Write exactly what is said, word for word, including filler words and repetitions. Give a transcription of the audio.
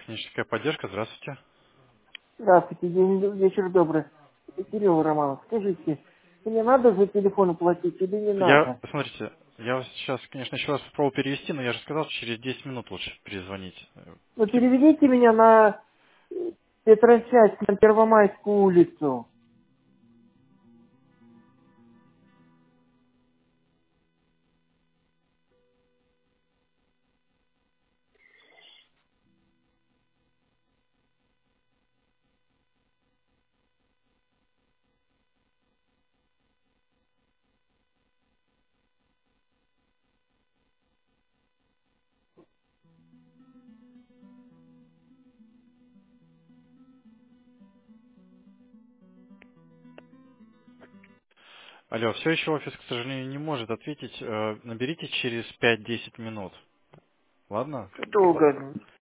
Техническая поддержка, здравствуйте. Здравствуйте, день, вечер добрый. Это Кирилл Романов. Скажите, мне надо за телефон платить или не Я, надо? смотрите, я вас сейчас, конечно, еще раз попробую перевести, но я же сказал, что через десять минут лучше перезвонить. Э, Ну, тип- переведите меня на Петросясь, на Первомайскую улицу. Алло, все еще офис, к сожалению, не может ответить. Э, Наберите через пять-десять минут. Ладно? Долго.